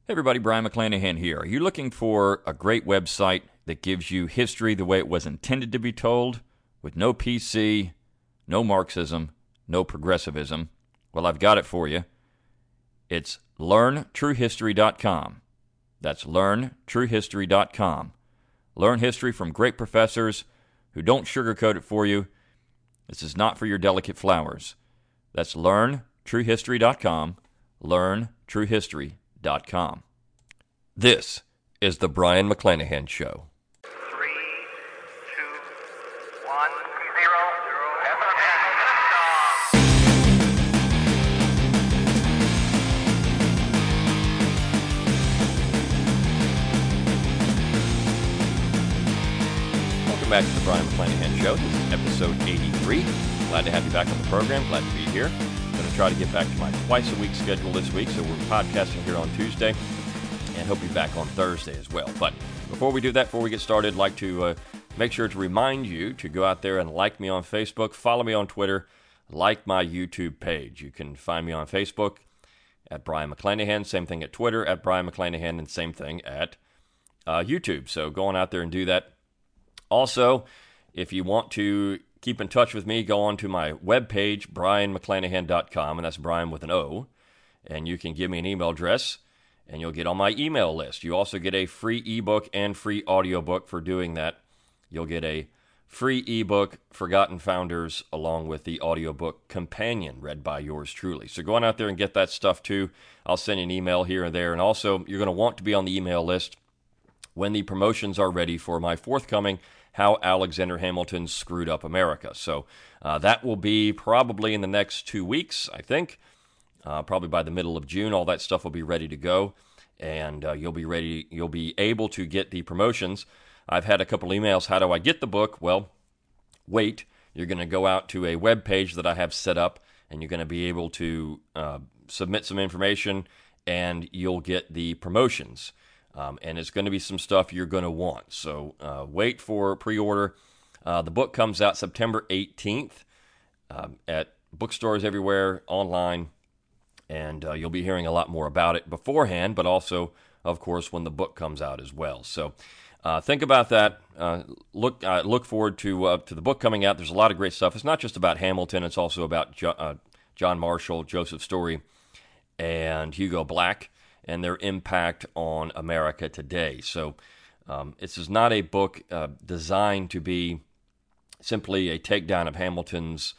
Hey everybody, Brian McClanahan here. Are you looking for a great website that gives you history the way it was intended to be told, with no PC, no Marxism, no progressivism? Well, I've got it for you. It's LearnTrueHistory.com. That's LearnTrueHistory.com. Learn history from great professors who don't sugarcoat it for you. This is not for your delicate flowers. That's LearnTrueHistory.com. LearnTrueHistory.com. This is the Brian McClanahan Show. 3, 2, 1, 0, Welcome back to the Brian McClanahan Show. This is episode 83. Glad to have you back on the program. Glad to be here. Going to try to get back to my twice-a-week schedule this week, so we're podcasting here on Tuesday, and hope you're back on Thursday as well. But before we do that, before we get started, I'd like to make sure to remind you to go out there and like me on Facebook, follow me on Twitter, like my YouTube page. You can find me on Facebook at Brian McClanahan, same thing at Twitter at Brian McClanahan, and same thing at YouTube. So go on out there and do that. Also, if you want to keep in touch with me, go on to my webpage, brianmcclanahan.com, and that's Brian with an O, and you can give me an email address, and you'll get on my email list. You also get a free ebook and free audiobook for doing that. You'll get a free ebook, Forgotten Founders, along with the audiobook Companion, read by yours truly. So go on out there and get that stuff too. I'll send you an email here and there, and also you're going to want to be on the email list when the promotions are ready for my forthcoming How Alexander Hamilton Screwed Up America. So that will be probably in the next 2 weeks, I think. Probably by the middle of June, all that stuff will be ready to go, and you'll be able to get the promotions. I've had a couple emails, how do I get the book? Well, wait, you're going to go out to a web page that I have set up, and you're going to be able to submit some information, and you'll get the promotions. And it's going to be some stuff you're going to want. So wait for pre-order. The book comes out September 18th at bookstores everywhere, online, and you'll be hearing a lot more about it beforehand, but also, of course, when the book comes out as well. So think about that. Look forward to the book coming out. There's a lot of great stuff. It's not just about Hamilton. It's also about John Marshall, Joseph Story, and Hugo Black, and their impact on America today. So this is not a book designed to be simply a takedown of Hamilton's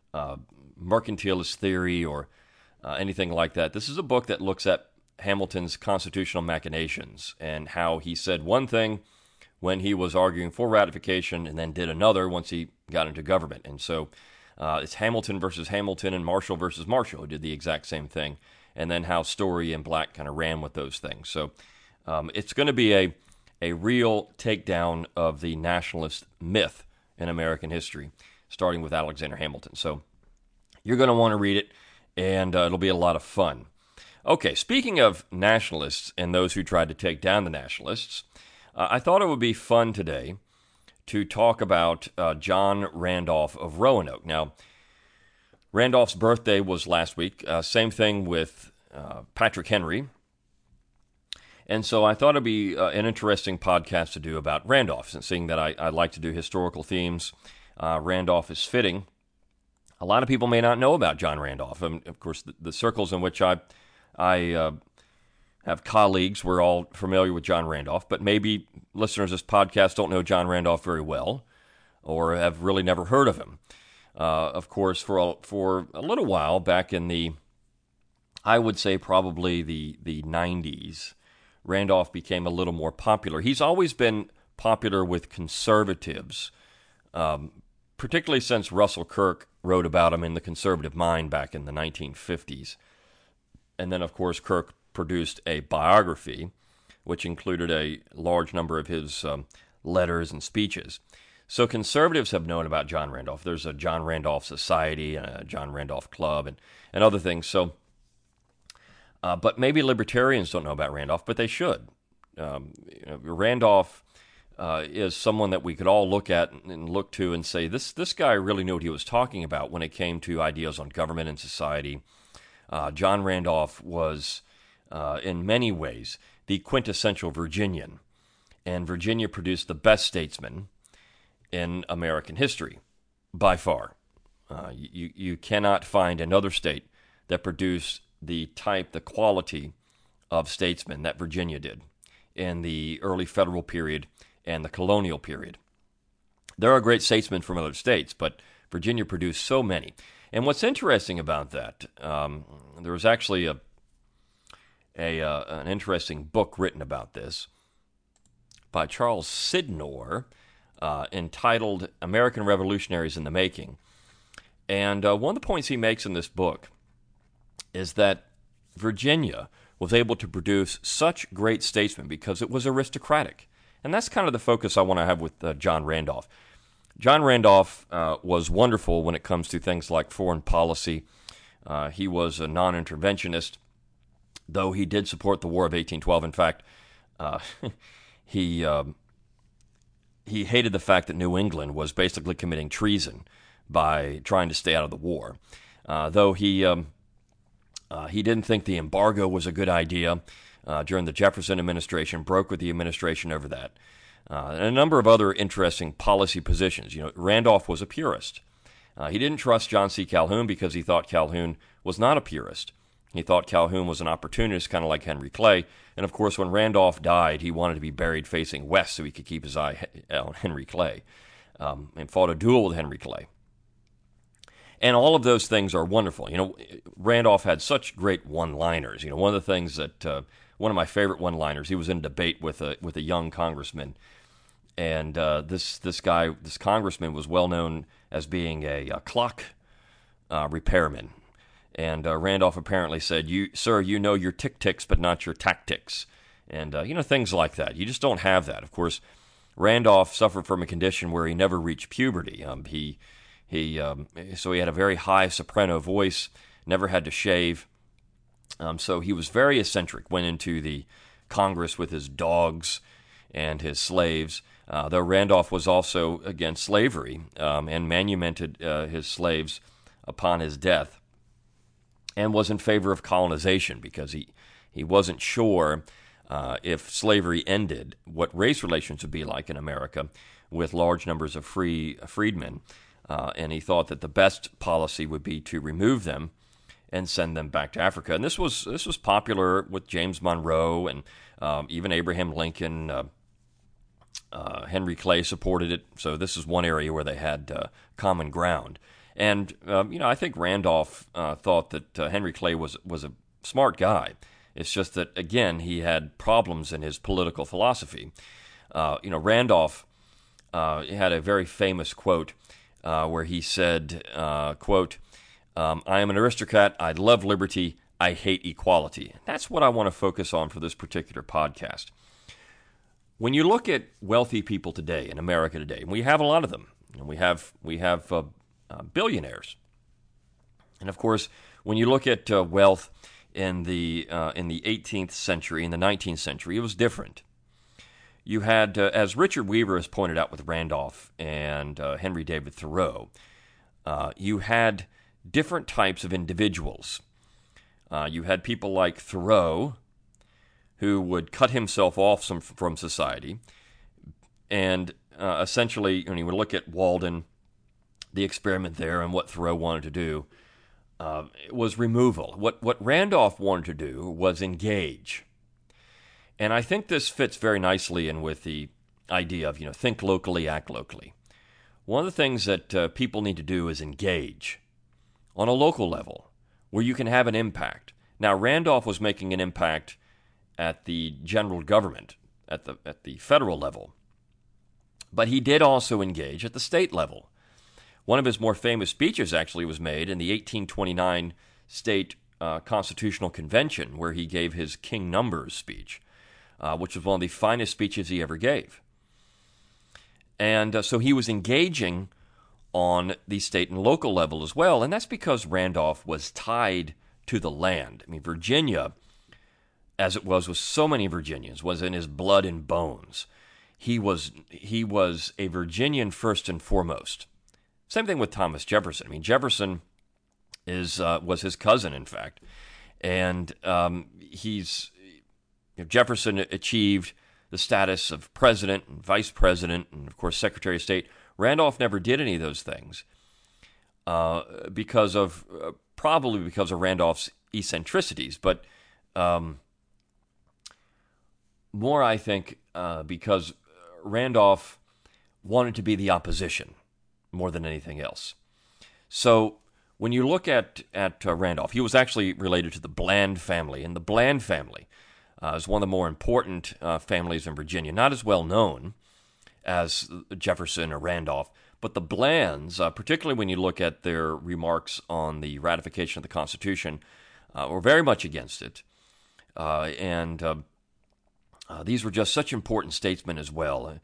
mercantilist theory or anything like that. This is a book that looks at Hamilton's constitutional machinations and how he said one thing when he was arguing for ratification and then did another once he got into government. And so it's Hamilton versus Hamilton and Marshall versus Marshall, who did the exact same thing, and then how Story and Black kind of ran with those things. So it's going to be a real takedown of the nationalist myth in American history, starting with Alexander Hamilton. So you're going to want to read it, and it'll be a lot of fun. Okay, speaking of nationalists and those who tried to take down the nationalists, I thought it would be fun today to talk about John Randolph of Roanoke. Now, Randolph's birthday was last week. Same thing with Patrick Henry. And so I thought it'd be an interesting podcast to do about Randolph, since seeing that I like to do historical themes. Randolph is fitting. A lot of people may not know about John Randolph. Of course, the circles in which I have colleagues, we're all familiar with John Randolph, but maybe listeners of this podcast don't know John Randolph very well or have really never heard of him. Of course, for a little while back in I would say probably the 90s, Randolph became a little more popular. He's always been popular with conservatives, particularly since Russell Kirk wrote about him in The Conservative Mind back in the 1950s. And then, of course, Kirk produced a biography, which included a large number of his letters and speeches. So conservatives have known about John Randolph. There's a John Randolph Society and a John Randolph Club and other things. So, but maybe libertarians don't know about Randolph, but they should. Randolph is someone that we could all look at and look to and say, this guy really knew what he was talking about when it came to ideas on government and society. John Randolph was in many ways, the quintessential Virginian. And Virginia produced the best statesman in American history, by far. You cannot find another state that produced the quality of statesman that Virginia did in the early federal period and the colonial period. There are great statesmen from other states, but Virginia produced so many. And what's interesting about that, there was actually an interesting book written about this by Charles Sydnor, entitled American Revolutionaries in the Making. And one of the points he makes in this book is that Virginia was able to produce such great statesmen because it was aristocratic. And that's kind of the focus I want to have with John Randolph. John Randolph was wonderful when it comes to things like foreign policy. He was a non-interventionist, though he did support the War of 1812. In fact, he hated the fact that New England was basically committing treason by trying to stay out of the war. Though he didn't think the embargo was a good idea during the Jefferson administration, broke with the administration over that. And a number of other interesting policy positions. Randolph was a purist. He didn't trust John C. Calhoun because he thought Calhoun was not a purist. He thought Calhoun was an opportunist, kind of like Henry Clay. And of course, when Randolph died, he wanted to be buried facing west so he could keep his eye on Henry Clay, and fought a duel with Henry Clay. And all of those things are wonderful. Randolph had such great one-liners. One of the things that one of my favorite one-liners, he was in a debate with a young congressman, and this congressman was well known as being a clock repairman. And Randolph apparently said, "Sir, you know your tick-ticks, but not your tactics." And, things like that. You just don't have that. Of course, Randolph suffered from a condition where he never reached puberty. So he had a very high soprano voice, never had to shave. So he was very eccentric, went into the Congress with his dogs and his slaves, though Randolph was also against slavery and manumitted his slaves upon his death, and was in favor of colonization because he wasn't sure if slavery ended, what race relations would be like in America with large numbers of freedmen. And he thought that the best policy would be to remove them and send them back to Africa. And this was popular with James Monroe and even Abraham Lincoln. Henry Clay supported it. So this is one area where they had common ground. And I think Randolph thought that Henry Clay was a smart guy. It's just that, again, he had problems in his political philosophy. Randolph had a very famous quote where he said, quote, "I am an aristocrat, I love liberty, I hate equality." That's what I want to focus on for this particular podcast. When you look at wealthy people today in America today, and we have a lot of them, and we have billionaires, and of course, when you look at wealth in the 18th century, in the 19th century, it was different. You had, as Richard Weaver has pointed out with Randolph and Henry David Thoreau, you had different types of individuals. You had people like Thoreau, who would cut himself off from society, and essentially, when you would look at Walden, the experiment there, and what Thoreau wanted to do, it was removal. What Randolph wanted to do was engage. And I think this fits very nicely in with the idea of, think locally, act locally. One of the things that people need to do is engage on a local level where you can have an impact. Now, Randolph was making an impact at the general government, at the federal level, but he did also engage at the state level. One of his more famous speeches actually was made in the 1829 State Constitutional Convention, where he gave his King Numbers speech, which was one of the finest speeches he ever gave. And so he was engaging on the state and local level as well, and that's because Randolph was tied to the land. I mean, Virginia, as it was with so many Virginians, was in his blood and bones. He was a Virginian first and foremost. Same thing with Thomas Jefferson. I mean, Jefferson was his cousin, in fact. And Jefferson achieved the status of president and vice president and, of course, Secretary of State. Randolph never did any of those things probably because of Randolph's eccentricities, but more, I think, because Randolph wanted to be the opposition more than anything else. So when you look at Randolph, he was actually related to the Bland family, and the Bland family is one of the more important families in Virginia, not as well known as Jefferson or Randolph, but the Blands, particularly when you look at their remarks on the ratification of the Constitution, were very much against it. These were just such important statesmen as well.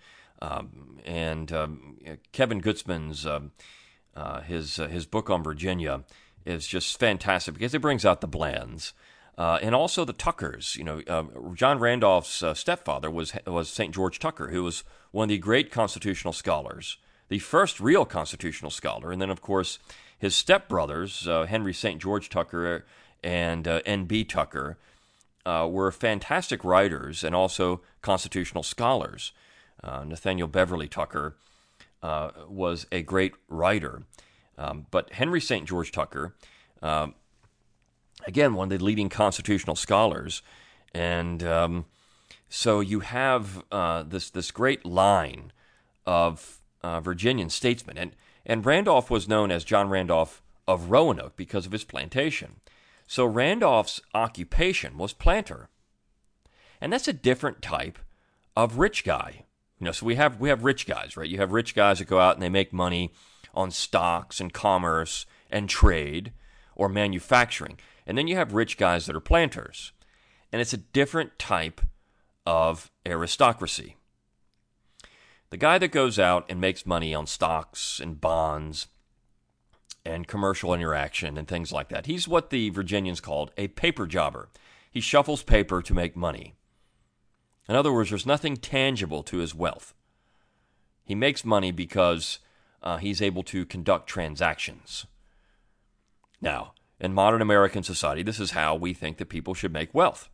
Kevin Gutzman's his book on Virginia is just fantastic because it brings out the Blands. And also the Tuckers. John Randolph's stepfather was St. George Tucker, who was one of the great constitutional scholars, the first real constitutional scholar. And then, of course, his stepbrothers, Henry St. George Tucker and N.B. Tucker, were fantastic writers and also constitutional scholars. Nathaniel Beverly Tucker was a great writer. But Henry St. George Tucker, again, one of the leading constitutional scholars, and so you have this great line of Virginian statesmen, and Randolph was known as John Randolph of Roanoke because of his plantation. So Randolph's occupation was planter, and that's a different type of rich guy. So we have rich guys, right? You have rich guys that go out and they make money on stocks and commerce and trade or manufacturing. And then you have rich guys that are planters. And it's a different type of aristocracy. The guy that goes out and makes money on stocks and bonds and commercial interaction and things like that, he's what the Virginians called a paper jobber. He shuffles paper to make money. In other words, there's nothing tangible to his wealth. He makes money because he's able to conduct transactions. Now, in modern American society, this is how we think that people should make wealth.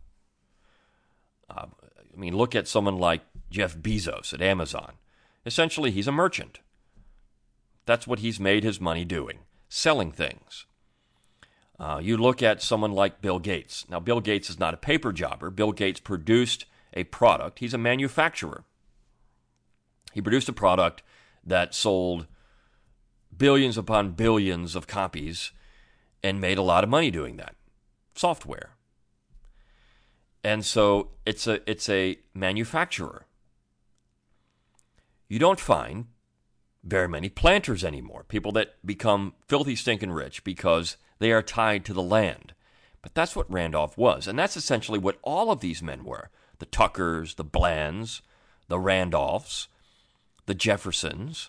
Look at someone like Jeff Bezos at Amazon. Essentially, he's a merchant. That's what he's made his money doing, selling things. You look at someone like Bill Gates. Now, Bill Gates is not a paper jobber. Bill Gates produced a product. He's a manufacturer. He produced a product that sold billions upon billions of copies and made a lot of money doing that. Software. And so it's a manufacturer. You don't find very many planters anymore, people that become filthy stinking rich because they are tied to the land. But that's what Randolph was, and that's essentially what all of these men were. The Tuckers, the Blands, the Randolphs, the Jeffersons,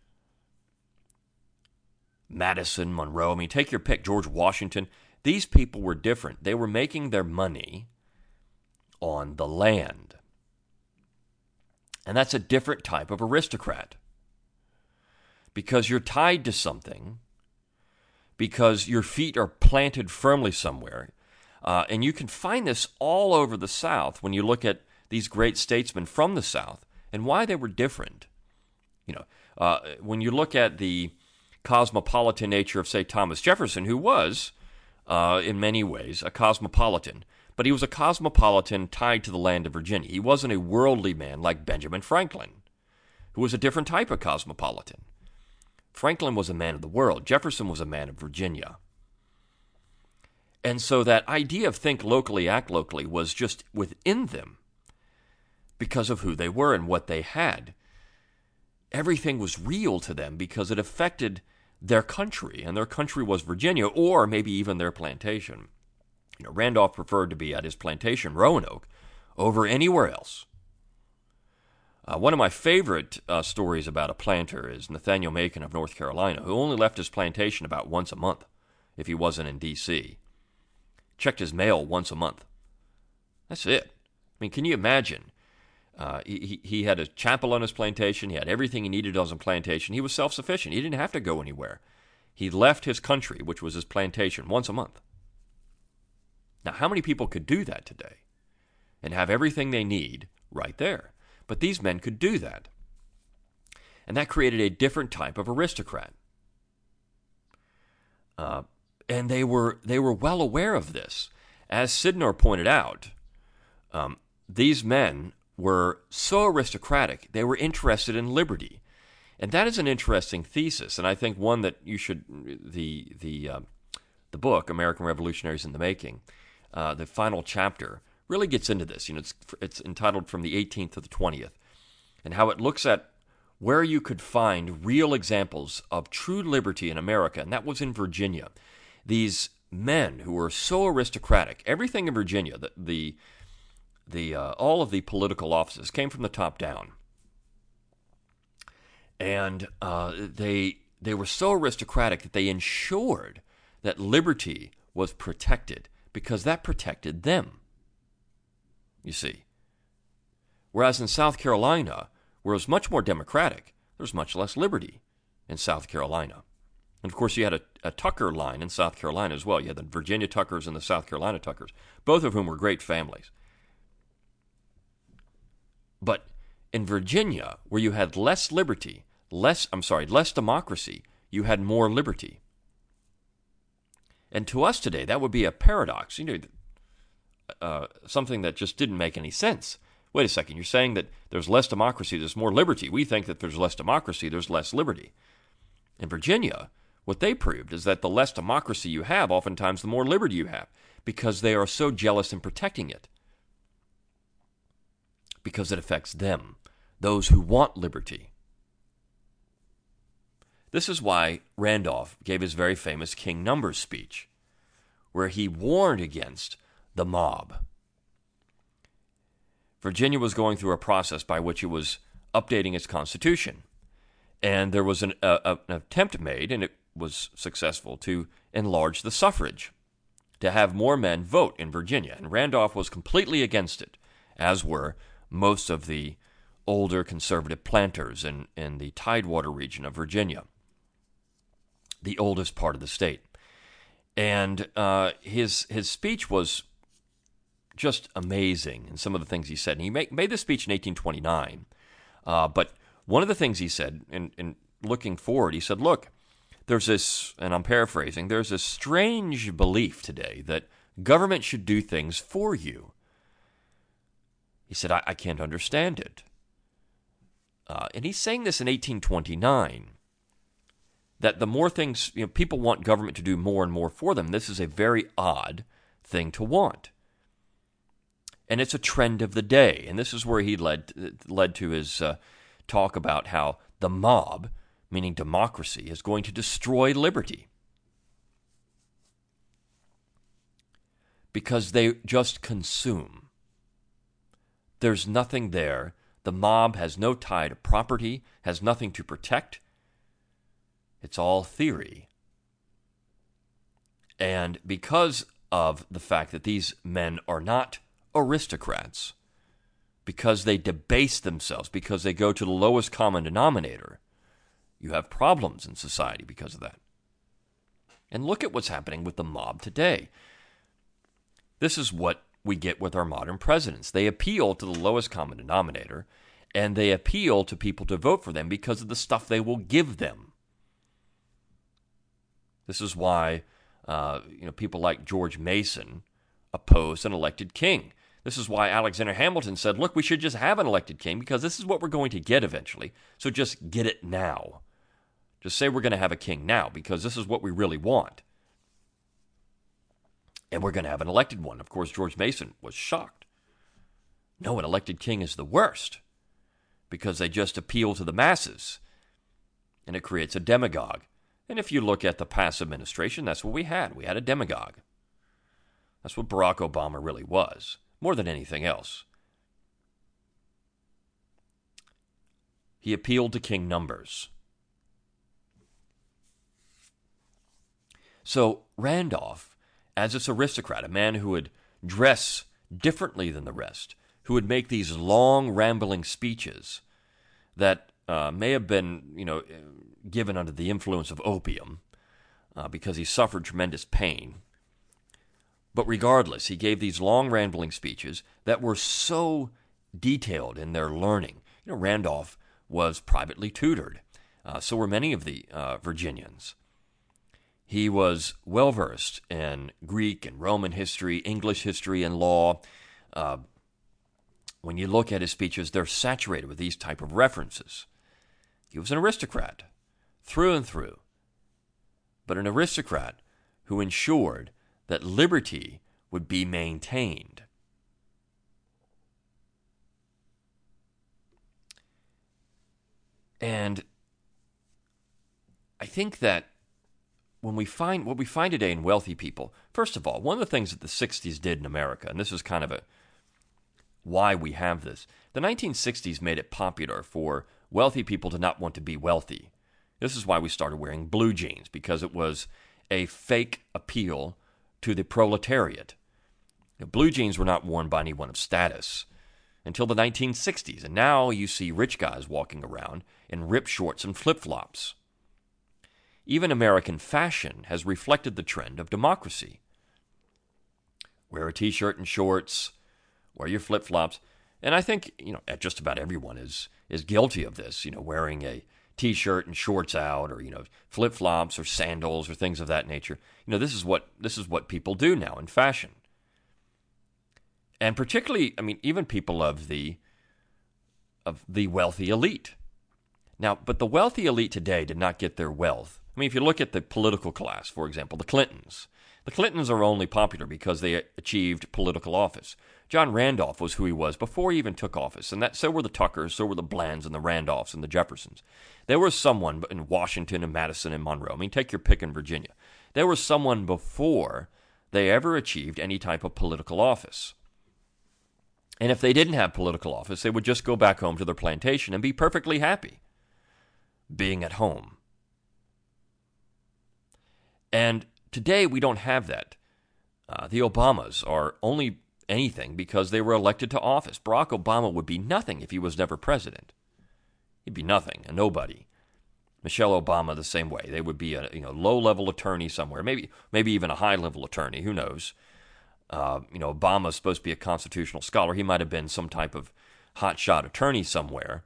Madison, Monroe. Take your pick, George Washington. These people were different. They were making their money on the land. And that's a different type of aristocrat. Because you're tied to something, because your feet are planted firmly somewhere. And you can find this all over the South when you look at these great statesmen from the South and why they were different. When you look at the cosmopolitan nature of, say, Thomas Jefferson, who was, in many ways, a cosmopolitan, but he was a cosmopolitan tied to the land of Virginia. He wasn't a worldly man like Benjamin Franklin, who was a different type of cosmopolitan. Franklin was a man of the world. Jefferson was a man of Virginia. And so that idea of think locally, act locally was just within them because of who they were and what they had. Everything was real to them because it affected their country, and their country was Virginia, or maybe even their plantation. Randolph preferred to be at his plantation, Roanoke, over anywhere else. One of my favorite stories about a planter is Nathaniel Macon of North Carolina, who only left his plantation about once a month if he wasn't in D.C. Checked his mail once a month. That's it. Can you imagine? He had a chapel on his plantation. He had everything he needed on his plantation. He was self-sufficient. He didn't have to go anywhere. He left his country, which was his plantation, once a month. Now, how many people could do that today and have everything they need right there? But these men could do that. And that created a different type of aristocrat. And they were well aware of this. As Sydnor pointed out, these men were so aristocratic, they were interested in liberty. And that is an interesting thesis, and I think one that you should, the book, American Revolutionaries in the Making, the final chapter, really gets into this. It's entitled From the 18th to the 20th, and how it looks at where you could find real examples of true liberty in America, and that was in Virginia. These men who were so aristocratic, everything in Virginia, all of the political offices came from the top down. And they were so aristocratic that they ensured that liberty was protected because that protected them, you see. Whereas in South Carolina, where it was much more democratic, there was much less liberty in South Carolina. And, of course, you had a Tucker line in South Carolina as well. You had the Virginia Tuckers and the South Carolina Tuckers, both of whom were great families. But in Virginia, where you had less democracy, you had more liberty. And to us today, that would be a paradox, something that just didn't make any sense. Wait a second, you're saying that there's less democracy, there's more liberty. We think that there's less democracy, there's less liberty. In Virginia, what they proved is that the less democracy you have, oftentimes the more liberty you have, because they are so jealous in protecting it. Because it affects them, those who want liberty. This is why Randolph gave his very famous King Numbers speech, where he warned against the mob. Virginia was going through a process by which it was updating its constitution, and there was an attempt made, and it was successful, to enlarge the suffrage, to have more men vote in Virginia, and Randolph was completely against it, as were most of the older conservative planters in the Tidewater region of Virginia, the oldest part of the state. And his speech was just amazing in some of the things he said. And he made this speech in 1829. But one of the things he said, in looking forward, he said, look, there's this, and I'm paraphrasing, there's this strange belief today that government should do things for you. He said, I can't understand it. And he's saying this in 1829, that the more things, people want government to do more and more for them. This is a very odd thing to want. And it's a trend of the day. And this is where he led to his talk about how the mob, meaning democracy, is going to destroy liberty. Because they just consume. There's nothing there. The mob has no tie to property, has nothing to protect. It's all theory. And because of the fact that these men are not aristocrats, because they debase themselves, because they go to the lowest common denominator, you have problems in society because of that. And look at what's happening with the mob today. This is what we get with our modern presidents. They appeal to the lowest common denominator, and they appeal to people to vote for them because of the stuff they will give them. This is why people like George Mason opposed an elected king. This is why Alexander Hamilton said, look, we should just have an elected king because this is what we're going to get eventually, so just get it now. Just say we're going to have a king now because this is what we really want. And we're going to have an elected one. Of course, George Mason was shocked. No, an elected king is the worst because they just appeal to the masses, and it creates a demagogue. And if you look at the past administration, that's what we had. We had a demagogue. That's what Barack Obama really was, more than anything else. He appealed to King Numbers. So Randolph, as this aristocrat, a man who would dress differently than the rest, who would make these long, rambling speeches that may have been, given under the influence of opium because he suffered tremendous pain, But regardless, he gave these long, rambling speeches that were so detailed in their learning. Randolph was privately tutored. So were many of the Virginians. He was well-versed in Greek and Roman history, English history, and law. When you look at his speeches, they're saturated with these type of references. He was an aristocrat, through and through, but an aristocrat who ensured that liberty would be maintained. And I think that when we find what we find today in wealthy people, first of all, one of the things that the 60s did in America, and this is kind of why we have this, the 1960s made it popular for wealthy people to not want to be wealthy. This is why we started wearing blue jeans, because it was a fake appeal to the proletariat. Blue jeans were not worn by anyone of status until the 1960s, and now you see rich guys walking around in ripped shorts and flip-flops. Even American fashion has reflected the trend of democracy. Wear a t-shirt and shorts, wear your flip-flops, and I think just about everyone is guilty of this. Wearing a t-shirt and shorts out, or flip-flops or sandals or things of that nature. This is what people do now in fashion, and particularly, even people of the wealthy elite. Now, but the wealthy elite today did not get their wealth. If you look at the political class, for example, the Clintons. The Clintons are only popular because they achieved political office. John Randolph was who he was before he even took office, and so were the Tuckers, so were the Blands and the Randolphs and the Jeffersons. There was someone in Washington and Madison and Monroe. Take your pick in Virginia. There was someone before they ever achieved any type of political office. And if they didn't have political office, they would just go back home to their plantation and be perfectly happy being at home. And today we don't have that. The Obamas are only anything because they were elected to office. Barack Obama would be nothing if he was never president. He'd be nothing, a nobody. Michelle Obama the same way. They would be a low-level attorney somewhere, maybe even a high-level attorney. Who knows? Obama's supposed to be a constitutional scholar. He might have been some type of hotshot attorney somewhere.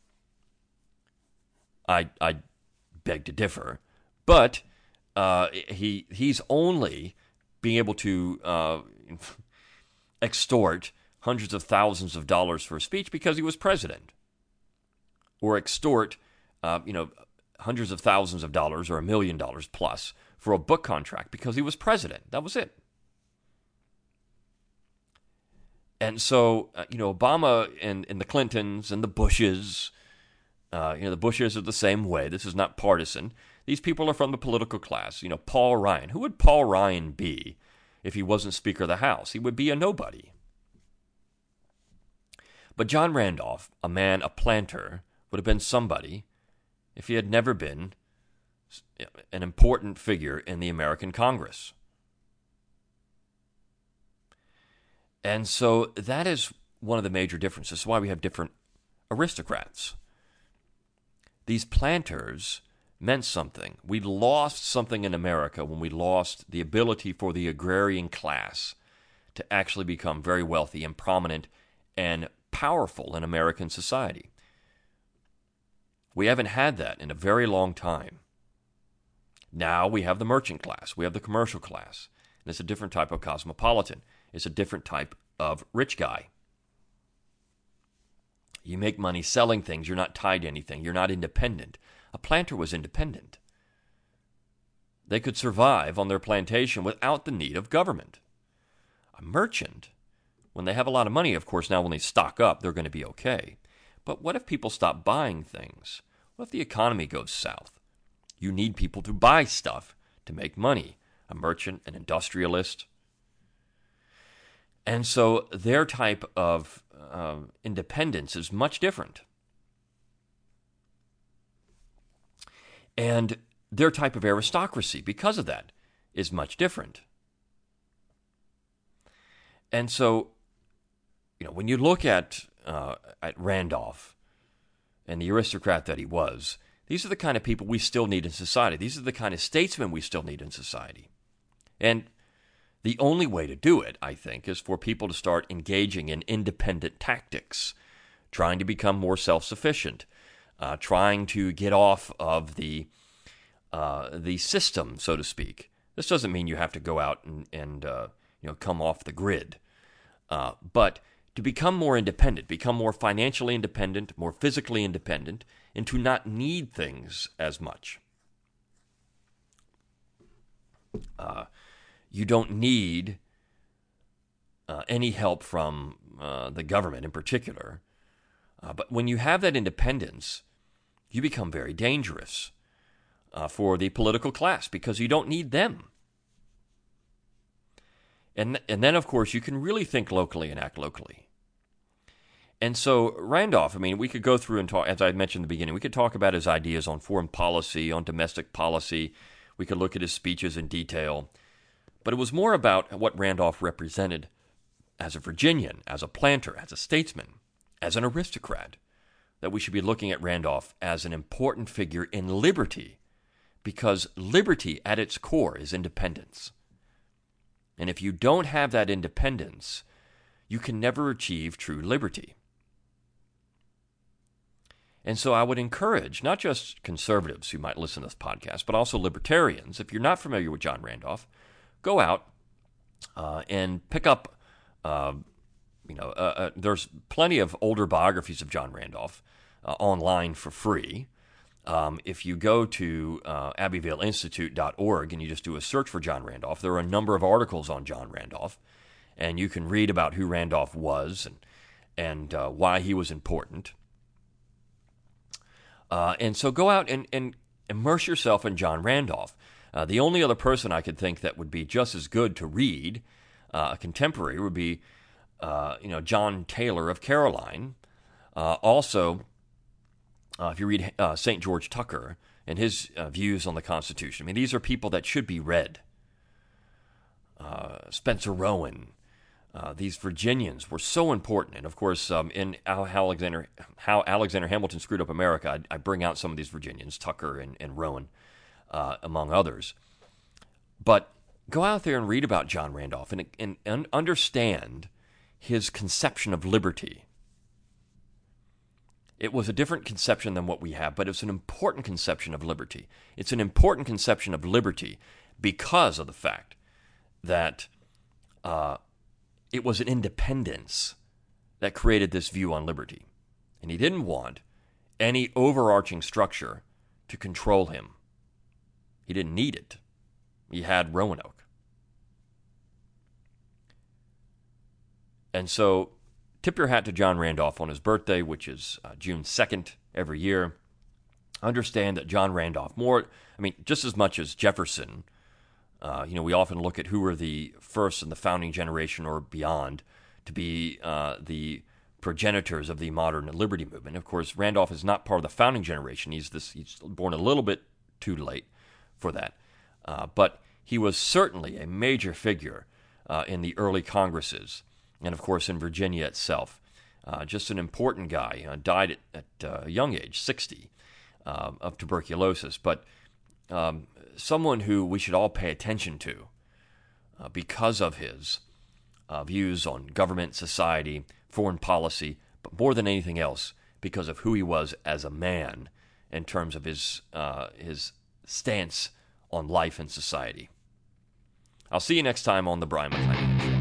I beg to differ, but he's only being able to extort hundreds of thousands of dollars for a speech because he was president, or extort hundreds of thousands of dollars or $1 million plus for a book contract because he was president. That was it. And so Obama and the Clintons and the Bushes. The Bushes are the same way. This is not partisan. These people are from the political class. Paul Ryan. Who would Paul Ryan be if he wasn't Speaker of the House? He would be a nobody. But John Randolph, a planter, would have been somebody if he had never been an important figure in the American Congress. And so that is one of the major differences. That's why we have different aristocrats. These planters meant something. We lost something in America when we lost the ability for the agrarian class to actually become very wealthy and prominent and powerful in American society. We haven't had that in a very long time. Now we have the merchant class. We have the commercial class. And it's a different type of cosmopolitan. It's a different type of rich guy. You make money selling things. You're not tied to anything. You're not independent. A planter was independent. They could survive on their plantation without the need of government. A merchant, when they have a lot of money, of course, now when they stock up, they're going to be okay. But what if people stop buying things? What if the economy goes south? You need people to buy stuff to make money. A merchant, an industrialist. And so their type of independence is much different. And their type of aristocracy, because of that, is much different. And so, when you look at Randolph and the aristocrat that he was, these are the kind of people we still need in society. These are the kind of statesmen we still need in society. And The only way to do it, I think, is for people to start engaging in independent tactics, trying to become more self-sufficient, trying to get off of the system, so to speak. This doesn't mean you have to go out and come off the grid, but to become more independent, become more financially independent, more physically independent, and to not need things as much. You don't need any help from the government in particular. But when you have that independence, you become very dangerous for the political class because you don't need them. And then, of course, you can really think locally and act locally. And so Randolph, we could go through and talk, as I mentioned in the beginning, we could talk about his ideas on foreign policy, on domestic policy. We could look at his speeches in detail. But it was more about what Randolph represented as a Virginian, as a planter, as a statesman, as an aristocrat, that we should be looking at Randolph as an important figure in liberty, because liberty at its core is independence. And if you don't have that independence, you can never achieve true liberty. And so I would encourage not just conservatives who might listen to this podcast, but also libertarians, if you're not familiar with John Randolph, go out and pick up, there's plenty of older biographies of John Randolph online for free. If you go to AbbevilleInstitute.org and you just do a search for John Randolph, there are a number of articles on John Randolph, and you can read about who Randolph was and why he was important. And so go out and immerse yourself in John Randolph. The only other person I could think that would be just as good to read, a contemporary, would be John Taylor of Caroline. Also, if you read St. George Tucker and his views on the Constitution, these are people that should be read. Spencer Rowan. These Virginians were so important. And, of course, in How Alexander Hamilton Screwed Up America, I bring out some of these Virginians, Tucker and Rowan, among others. But go out there and read about John Randolph and understand his conception of liberty. It was a different conception than what we have, but it's an important conception of liberty. It's an important conception of liberty because of the fact that it was an independence that created this view on liberty. And he didn't want any overarching structure to control him. He didn't need it. He had Roanoke. And so tip your hat to John Randolph on his birthday, which is June 2nd every year. Understand that John Randolph, just as much as Jefferson, we often look at who were the first in the founding generation or beyond to be the progenitors of the modern liberty movement. Of course, Randolph is not part of the founding generation. He's born a little bit too late for that. But he was certainly a major figure in the early Congresses and, of course, in Virginia itself. Just an important guy. Died at a young age, 60, of tuberculosis. But someone who we should all pay attention to because of his views on government, society, foreign policy, but more than anything else, because of who he was as a man in terms of his stance on life and society. I'll see you next time on The Brian McClanahan Show.